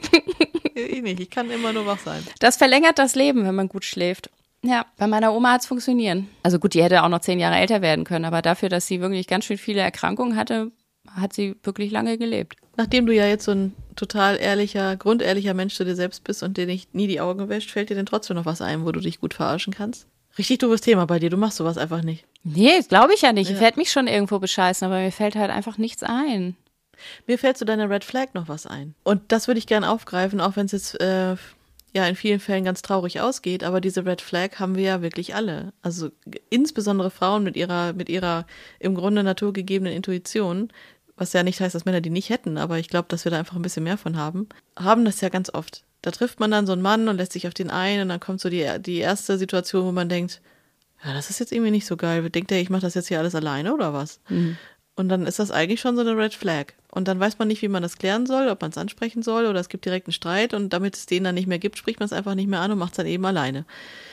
Ich nicht, ich kann immer nur wach sein. Das verlängert das Leben, wenn man gut schläft. Ja, bei meiner Oma hat's funktionieren. Also gut, die hätte auch noch zehn Jahre älter werden können, aber dafür, dass sie wirklich ganz schön viele Erkrankungen hatte, hat sie wirklich lange gelebt. Nachdem du ja jetzt so ein total ehrlicher, grundehrlicher Mensch zu dir selbst bist und dir nicht nie die Augen wäscht, fällt dir denn trotzdem noch was ein, wo du dich gut verarschen kannst? Richtig doofes Thema bei dir, du machst sowas einfach nicht. Nee, das glaube ich ja nicht. Ja. Ich werde mich schon irgendwo bescheißen, aber mir fällt halt einfach nichts ein. Mir fällt zu deiner Red Flag noch was ein. Und das würde ich gerne aufgreifen, auch wenn es jetzt äh, ja in vielen Fällen ganz traurig ausgeht, aber diese Red Flag haben wir ja wirklich alle. Also g- insbesondere Frauen mit ihrer, mit ihrer im Grunde naturgegebenen Intuition, was ja nicht heißt, dass Männer die nicht hätten, aber ich glaube, dass wir da einfach ein bisschen mehr von haben, haben das ja ganz oft. Da trifft man dann so einen Mann und lässt sich auf den ein und dann kommt so die, die erste Situation, wo man denkt, ja, das ist jetzt irgendwie nicht so geil. Denkt der, ich mache das jetzt hier alles alleine oder was? Mhm. Und dann ist das eigentlich schon so eine Red Flag. Und dann weiß man nicht, wie man das klären soll, ob man es ansprechen soll oder es gibt direkt einen Streit und damit es den dann nicht mehr gibt, spricht man es einfach nicht mehr an und macht es dann eben alleine.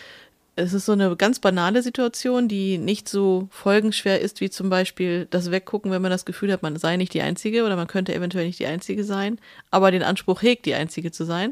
Es ist so eine ganz banale Situation, die nicht so folgenschwer ist, wie zum Beispiel das Weggucken, wenn man das Gefühl hat, man sei nicht die Einzige oder man könnte eventuell nicht die Einzige sein, aber den Anspruch hegt, die Einzige zu sein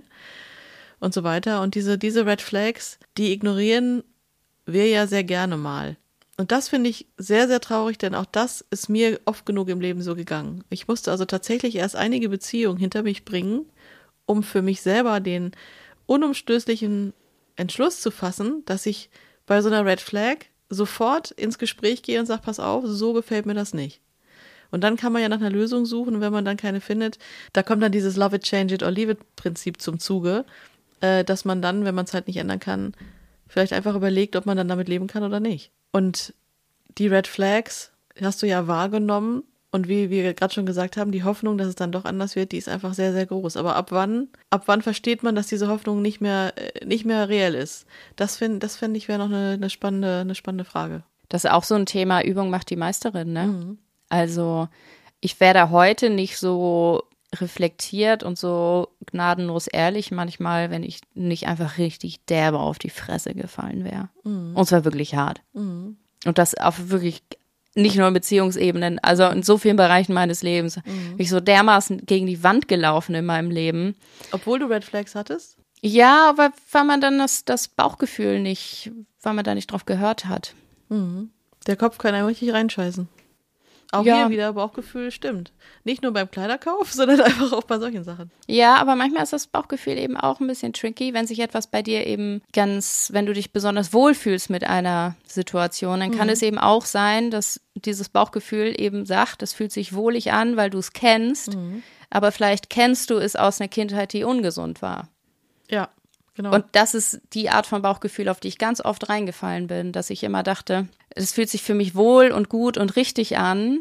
und so weiter. Und diese, diese Red Flags, die ignorieren wir ja sehr gerne mal. Und das finde ich sehr, sehr traurig, denn auch das ist mir oft genug im Leben so gegangen. Ich musste also tatsächlich erst einige Beziehungen hinter mich bringen, um für mich selber den unumstößlichen Entschluss zu fassen, dass ich bei so einer Red Flag sofort ins Gespräch gehe und sage, pass auf, so gefällt mir das nicht. Und dann kann man ja nach einer Lösung suchen und wenn man dann keine findet, da kommt dann dieses Love it, change it or leave it Prinzip zum Zuge, äh, dass man dann, wenn man es halt nicht ändern kann, vielleicht einfach überlegt, ob man dann damit leben kann oder nicht. Und die Red Flags hast du ja wahrgenommen und wie wir gerade schon gesagt haben, die Hoffnung, dass es dann doch anders wird, die ist einfach sehr, sehr groß. Aber ab wann, ab wann versteht man, dass diese Hoffnung nicht mehr, äh, nicht mehr reell ist? Das finde das find ich wäre noch eine, eine, spannende, eine spannende Frage. Das ist auch so ein Thema, Übung macht die Meisterin, ne? Mhm. Also ich wäre da heute nicht so reflektiert und so gnadenlos ehrlich manchmal, wenn ich nicht einfach richtig derbe auf die Fresse gefallen wäre. Mhm. Und zwar wirklich hart. Mhm. Und das auf wirklich nicht nur in Beziehungsebenen, also in so vielen Bereichen meines Lebens. Mhm. Bin ich so dermaßen gegen die Wand gelaufen in meinem Leben. Obwohl du Red Flags hattest? Ja, aber weil man dann das, das Bauchgefühl nicht, weil man da nicht drauf gehört hat. Mhm. Der Kopf kann einem richtig reinscheißen. Auch Ja. hier wieder Bauchgefühl stimmt. Nicht nur beim Kleiderkauf, sondern einfach auch bei solchen Sachen. Ja, aber manchmal ist das Bauchgefühl eben auch ein bisschen tricky, wenn sich etwas bei dir eben ganz, wenn du dich besonders wohlfühlst mit einer Situation, dann kann Mhm. es eben auch sein, dass dieses Bauchgefühl eben sagt, es fühlt sich wohlig an, weil du es kennst, Mhm. aber vielleicht kennst du es aus einer Kindheit, die ungesund war. Ja, genau. Und das ist die Art von Bauchgefühl, auf die ich ganz oft reingefallen bin, dass ich immer dachte, es fühlt sich für mich wohl und gut und richtig an,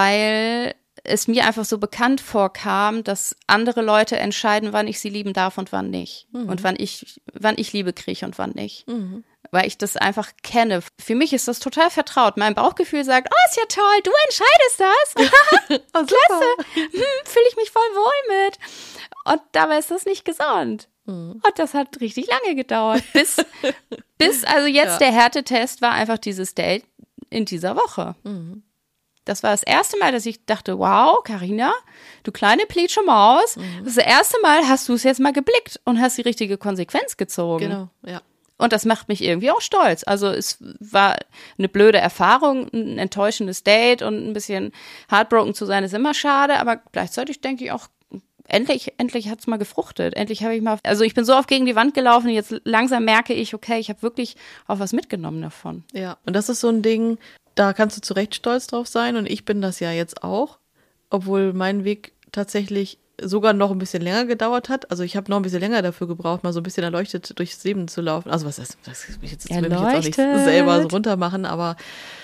weil es mir einfach so bekannt vorkam, dass andere Leute entscheiden, wann ich sie lieben darf und wann nicht. Mhm. Und wann ich, wann ich Liebe kriege und wann nicht. Mhm. Weil ich das einfach kenne. Für mich ist das total vertraut. Mein Bauchgefühl sagt, oh, ist ja toll, du entscheidest das. Oh, Klasse, hm, fühle ich mich voll wohl mit. Und dabei ist das nicht gesund. Mhm. Und das hat richtig lange gedauert. Bis, bis also jetzt Ja. der Härtetest war einfach dieses Date in dieser Woche. Mhm. Das war das erste Mal, dass ich dachte, wow, Carina, du kleine plitsche Maus, Mhm. das erste Mal hast du es jetzt mal geblickt und hast die richtige Konsequenz gezogen. Genau, ja. Und das macht mich irgendwie auch stolz. Also es war eine blöde Erfahrung, ein enttäuschendes Date und ein bisschen heartbroken zu sein, ist immer schade, aber gleichzeitig denke ich auch, endlich, endlich hat's mal gefruchtet. Endlich habe ich mal, also ich bin so oft gegen die Wand gelaufen, jetzt langsam merke ich, okay, ich habe wirklich auch was mitgenommen davon. Ja, und das ist so ein Ding, da kannst du zu Recht stolz drauf sein und ich bin das ja jetzt auch, obwohl mein Weg tatsächlich sogar noch ein bisschen länger gedauert hat. Also ich habe noch ein bisschen länger dafür gebraucht, mal so ein bisschen erleuchtet durchs Leben zu laufen. Also was ist, das will ich jetzt, das will ich jetzt auch nicht selber so runter machen, aber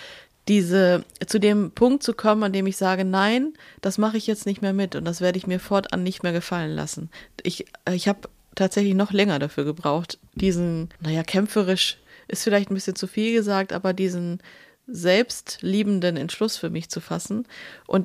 diese, zu dem Punkt zu kommen, an dem ich sage, nein, das mache ich jetzt nicht mehr mit und das werde ich mir fortan nicht mehr gefallen lassen. Ich, ich habe tatsächlich noch länger dafür gebraucht, diesen, naja, kämpferisch ist vielleicht ein bisschen zu viel gesagt, aber diesen selbstliebenden Entschluss für mich zu fassen. Und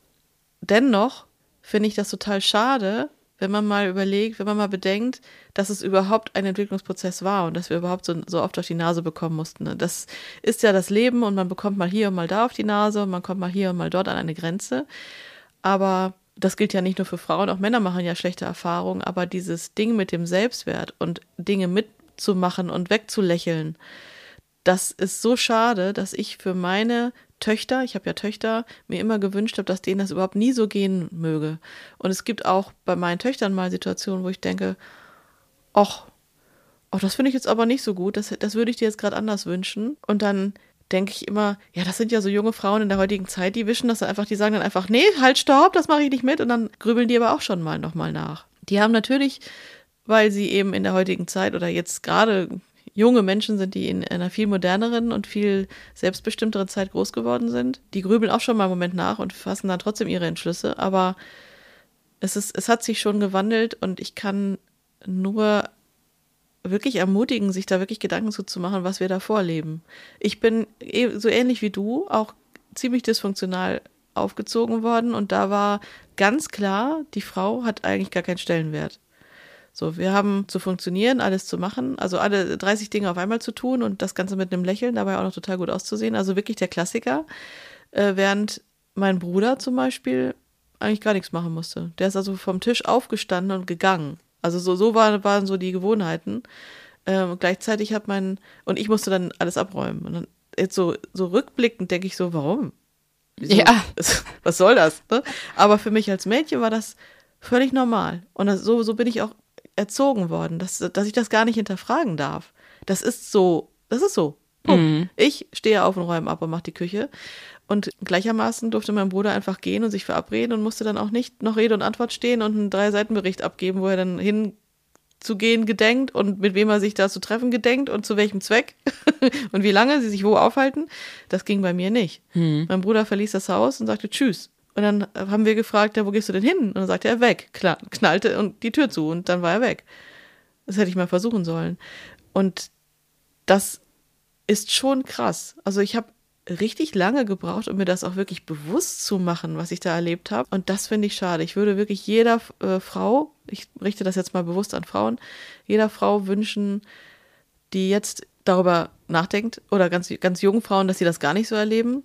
dennoch finde ich das total schade, wenn man mal überlegt, wenn man mal bedenkt, dass es überhaupt ein Entwicklungsprozess war und dass wir überhaupt so, so oft auf die Nase bekommen mussten. Das ist ja das Leben und man bekommt mal hier und mal da auf die Nase und man kommt mal hier und mal dort an eine Grenze. Aber das gilt ja nicht nur für Frauen, auch Männer machen ja schlechte Erfahrungen, aber dieses Ding mit dem Selbstwert und Dinge mitzumachen und wegzulächeln, das ist so schade, dass ich für meine Töchter, ich habe ja Töchter, mir immer gewünscht habe, dass denen das überhaupt nie so gehen möge. Und es gibt auch bei meinen Töchtern mal Situationen, wo ich denke, ach, ach das finde ich jetzt aber nicht so gut, das, das würde ich dir jetzt gerade anders wünschen. Und dann denke ich immer, ja, das sind ja so junge Frauen in der heutigen Zeit, die wischen das dann einfach, die sagen dann einfach, nee, halt, stopp, das mache ich nicht mit. Und dann grübeln die aber auch schon mal nochmal nach. Die haben natürlich, weil sie eben in der heutigen Zeit oder jetzt gerade junge Menschen sind, die in einer viel moderneren und viel selbstbestimmteren Zeit groß geworden sind. Die grübeln auch schon mal einen Moment nach und fassen dann trotzdem ihre Entschlüsse. Aber es ist, es hat sich schon gewandelt und ich kann nur wirklich ermutigen, sich da wirklich Gedanken zu machen, was wir da vorleben. Ich bin so ähnlich wie du auch ziemlich dysfunktional aufgezogen worden und da war ganz klar, die Frau hat eigentlich gar keinen Stellenwert. So, wir haben zu funktionieren, alles zu machen, also alle dreißig Dinge auf einmal zu tun und das Ganze mit einem Lächeln, dabei auch noch total gut auszusehen. Also wirklich der Klassiker, äh, während mein Bruder zum Beispiel eigentlich gar nichts machen musste. Der ist also vom Tisch aufgestanden und gegangen. Also so, so waren, waren so die Gewohnheiten. Ähm, gleichzeitig hat mein, und ich musste dann alles abräumen. Und dann jetzt so, so rückblickend denke ich so, warum? Wieso? Ja. Was soll das? Ne? Aber für mich als Mädchen war das völlig normal. Und das, so, so bin ich auch erzogen worden, dass, dass ich das gar nicht hinterfragen darf. Das ist so, das ist so. Mhm. Ich stehe auf und räume ab und mache die Küche. Und gleichermaßen durfte mein Bruder einfach gehen und sich verabreden und musste dann auch nicht noch Rede und Antwort stehen und einen Drei-Seiten-Bericht abgeben, wo er dann hinzugehen gedenkt und mit wem er sich da zu treffen gedenkt und zu welchem Zweck und wie lange sie sich wo aufhalten. Das ging bei mir nicht. Mhm. Mein Bruder verließ das Haus und sagte Tschüss. Und dann haben wir gefragt, ja, wo gehst du denn hin? Und dann sagte er, weg. Klar, knallte und die Tür zu und dann war er weg. Das hätte ich mal versuchen sollen. Und das ist schon krass. Also ich habe richtig lange gebraucht, um mir das auch wirklich bewusst zu machen, was ich da erlebt habe. Und das finde ich schade. Ich würde wirklich jeder äh, Frau, ich richte das jetzt mal bewusst an Frauen, jeder Frau wünschen, die jetzt darüber nachdenkt, oder ganz, ganz jungen Frauen, dass sie das gar nicht so erleben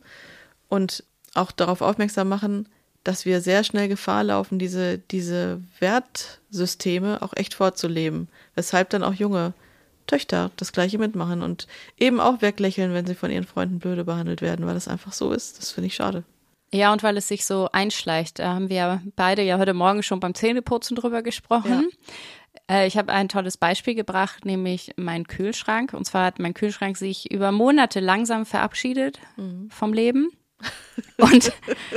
und auch darauf aufmerksam machen, dass wir sehr schnell Gefahr laufen, diese, diese Wertsysteme auch echt vorzuleben. Weshalb dann auch junge Töchter das Gleiche mitmachen und eben auch weglächeln, wenn sie von ihren Freunden blöde behandelt werden, weil das einfach so ist. Das finde ich schade. Ja, und weil es sich so einschleicht. Da haben wir beide ja heute Morgen schon beim Zähneputzen drüber gesprochen. Ja. Ich habe ein tolles Beispiel gebracht, nämlich meinen Kühlschrank. Und zwar hat mein Kühlschrank sich über Monate langsam verabschiedet mhm. vom Leben. Und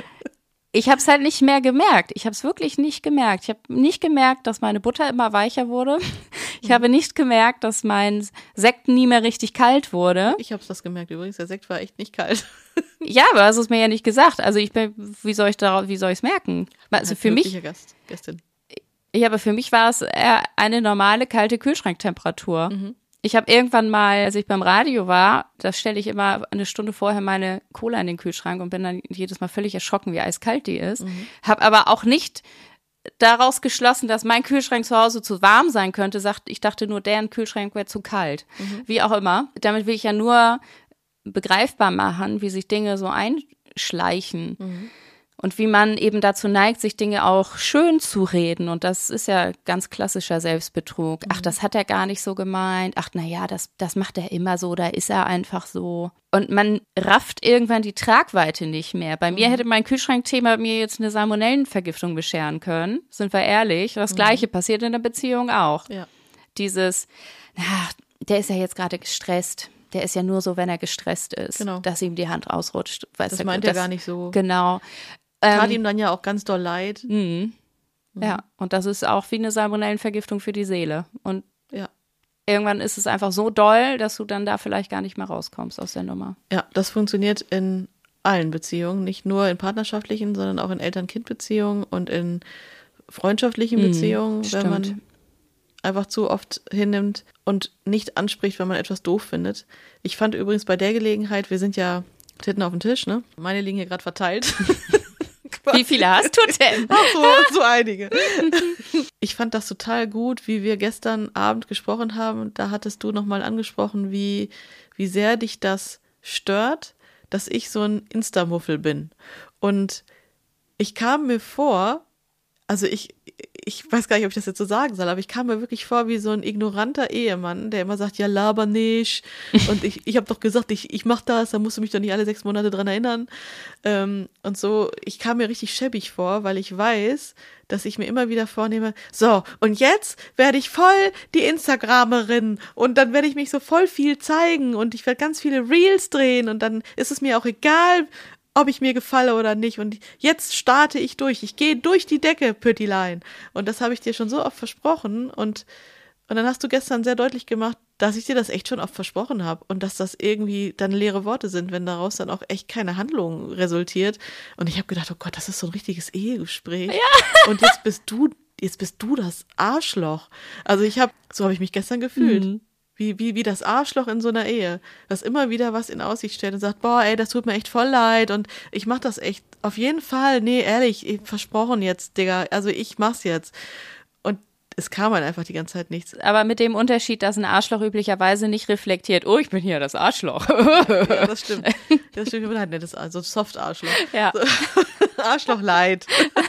ich habe es halt nicht mehr gemerkt. Ich habe es wirklich nicht gemerkt. Ich habe nicht gemerkt, dass meine Butter immer weicher wurde. Ich mhm. habe nicht gemerkt, dass mein Sekt nie mehr richtig kalt wurde. Ich habe das gemerkt übrigens. Der Sekt war echt nicht kalt. Ja, aber hast du es mir ja nicht gesagt. Also ich bin, wie soll ich da, wie soll ich es merken? Also für mich. Gast, Gästin. Ja, aber für mich war es eher eine normale kalte Kühlschranktemperatur. Mhm. Ich habe irgendwann mal, als ich beim Radio war, da stelle ich immer eine Stunde vorher meine Cola in den Kühlschrank und bin dann jedes Mal völlig erschrocken, wie eiskalt die ist. Mhm. Habe aber auch nicht daraus geschlossen, dass mein Kühlschrank zu Hause zu warm sein könnte. Ich dachte nur, deren Kühlschrank wäre zu kalt. Mhm. Wie auch immer. Damit will ich ja nur begreifbar machen, wie sich Dinge so einschleichen. Mhm. Und wie man eben dazu neigt, sich Dinge auch schön zu reden. Und das ist ja ganz klassischer Selbstbetrug. Ach, das hat er gar nicht so gemeint. Ach, na ja, das, das macht er immer so, da ist er einfach so. Und man rafft irgendwann die Tragweite nicht mehr. Bei mhm. mir hätte mein Kühlschrankthema mir jetzt eine Salmonellenvergiftung bescheren können. Sind wir ehrlich? Das Gleiche mhm. passiert in der Beziehung auch. Ja. Dieses, ach, der ist ja jetzt gerade gestresst. Der ist ja nur so, wenn er gestresst ist, genau. dass ihm die Hand rausrutscht. Weißt das du, meint das, er gar nicht so. Genau. Tat ähm, ihm dann ja auch ganz doll leid. Mh. Ja, und das ist auch wie eine Salmonellenvergiftung für die Seele. Und Ja. irgendwann ist es einfach so doll, dass du dann da vielleicht gar nicht mehr rauskommst aus der Nummer. Ja, das funktioniert in allen Beziehungen, nicht nur in partnerschaftlichen, sondern auch in Eltern-Kind-Beziehungen und in freundschaftlichen Mhm, Beziehungen, wenn man stimmt. einfach zu oft hinnimmt und nicht anspricht, wenn man etwas doof findet. Ich fand übrigens bei der Gelegenheit, wir sind ja Titten auf dem Tisch, ne? Meine liegen hier gerade verteilt. Wie viele hast du denn? Ach so, so einige. Ich fand das total gut, wie wir gestern Abend gesprochen haben. Da hattest du nochmal angesprochen, wie, wie sehr dich das stört, dass ich so ein Insta-Muffel bin. Und ich kam mir vor, also ich, ich weiß gar nicht, ob ich das jetzt so sagen soll, aber ich kam mir wirklich vor wie so ein ignoranter Ehemann, der immer sagt, ja, laber nicht. Und ich, ich habe doch gesagt, ich, ich mach das, da musst du mich doch nicht alle sechs Monate dran erinnern. Ähm, und so, ich kam mir richtig schäbig vor, weil ich weiß, dass ich mir immer wieder vornehme, so, und jetzt werde ich voll die Instagramerin und dann werde ich mich so voll viel zeigen und ich werde ganz viele Reels drehen und dann ist es mir auch egal, ob ich mir gefalle oder nicht. Und jetzt starte ich durch. Ich gehe durch die Decke, Pöttilein. Und das habe ich dir schon so oft versprochen. Und, und dann hast du gestern sehr deutlich gemacht, dass ich dir das echt schon oft versprochen habe. Und dass das irgendwie dann leere Worte sind, wenn daraus dann auch echt keine Handlung resultiert. Und ich habe gedacht, oh Gott, das ist so ein richtiges Ehegespräch. Ja. Und jetzt bist du, jetzt bist du das Arschloch. Also ich habe, so habe ich mich gestern gefühlt. Mhm. Wie, wie, wie das Arschloch in so einer Ehe, das immer wieder was in Aussicht stellt und sagt, boah, ey, das tut mir echt voll leid und ich mach das echt auf jeden Fall, nee, ehrlich, ich, versprochen jetzt, Digga, also ich mach's jetzt. Und es kam halt einfach die ganze Zeit nichts. Aber mit dem Unterschied, dass ein Arschloch üblicherweise nicht reflektiert, oh, ich bin hier das Arschloch. Ja, das stimmt. Das stimmt, ich bin halt nettes, also Soft-Arschloch. Ja. So. Arschloch-Leid.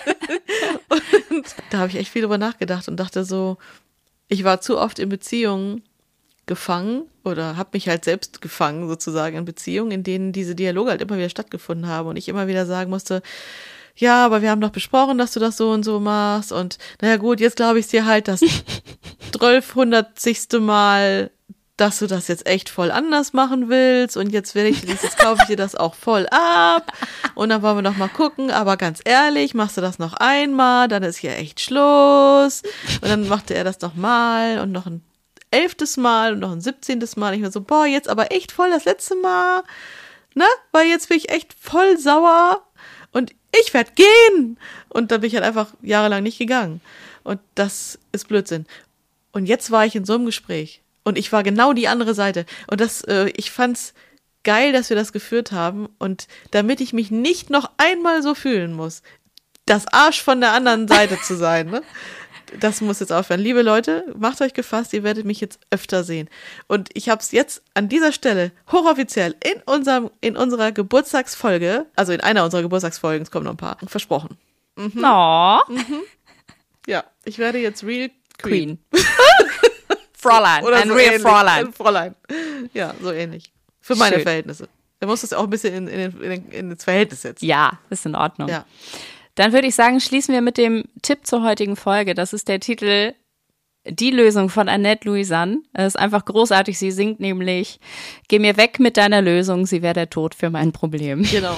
Und da habe ich echt viel drüber nachgedacht und dachte so, ich war zu oft in Beziehungen gefangen oder habe mich halt selbst gefangen sozusagen in Beziehungen, in denen diese Dialoge halt immer wieder stattgefunden haben und ich immer wieder sagen musste, ja, aber wir haben doch besprochen, dass du das so und so machst und naja gut, jetzt glaube ich es dir halt das zwölfhundertzigste Mal, dass du das jetzt echt voll anders machen willst und jetzt will ich das, jetzt kaufe ich dir das auch voll ab und dann wollen wir noch mal gucken, aber ganz ehrlich, machst du das noch einmal, dann ist hier echt Schluss und dann machte er das noch mal und noch ein elftes Mal und noch ein siebzehntes Mal. Ich war so, boah, jetzt aber echt voll das letzte Mal, ne? Weil jetzt bin ich echt voll sauer und ich werde gehen. Und dann bin ich halt einfach jahrelang nicht gegangen. Und das ist Blödsinn. Und jetzt war ich in so einem Gespräch und ich war genau die andere Seite. Und das, äh, ich fand's geil, dass wir das geführt haben. Und damit ich mich nicht noch einmal so fühlen muss, das Arsch von der anderen Seite zu sein, ne? Das muss jetzt aufhören. Liebe Leute, macht euch gefasst, ihr werdet mich jetzt öfter sehen. Und ich habe es jetzt an dieser Stelle hochoffiziell in unserem in unserer Geburtstagsfolge, also in einer unserer Geburtstagsfolgen, es kommen noch ein paar, versprochen. Mhm. Oh. Mhm. Ja, ich werde jetzt Real Queen. Queen. Fräulein, Oder ein so Real ähnlich. Fräulein. Ein Fräulein. Ja, so ähnlich. Für meine Schön. Verhältnisse. Da muss das auch ein bisschen in, in, in, in ins Verhältnis setzen. Ja, ist in Ordnung. Ja. Dann würde ich sagen, schließen wir mit dem Tipp zur heutigen Folge. Das ist der Titel Die Lösung von Annette Louisanne. Es ist einfach großartig. Sie singt nämlich, geh mir weg mit deiner Lösung, sie wäre der Tod für mein Problem. Genau.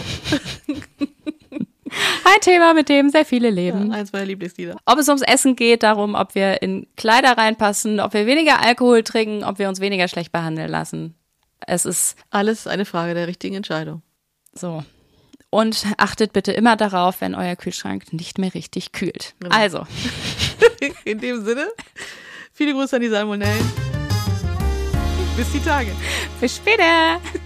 Ein Thema, mit dem sehr viele leben. Ja, eins meiner Lieblingslieder. Ob es ums Essen geht, darum, ob wir in Kleider reinpassen, ob wir weniger Alkohol trinken, ob wir uns weniger schlecht behandeln lassen. Es ist alles eine Frage der richtigen Entscheidung. So. Und achtet bitte immer darauf, wenn euer Kühlschrank nicht mehr richtig kühlt. Genau. Also. In dem Sinne, viele Grüße an die Salmonellen. Bis die Tage. Bis später.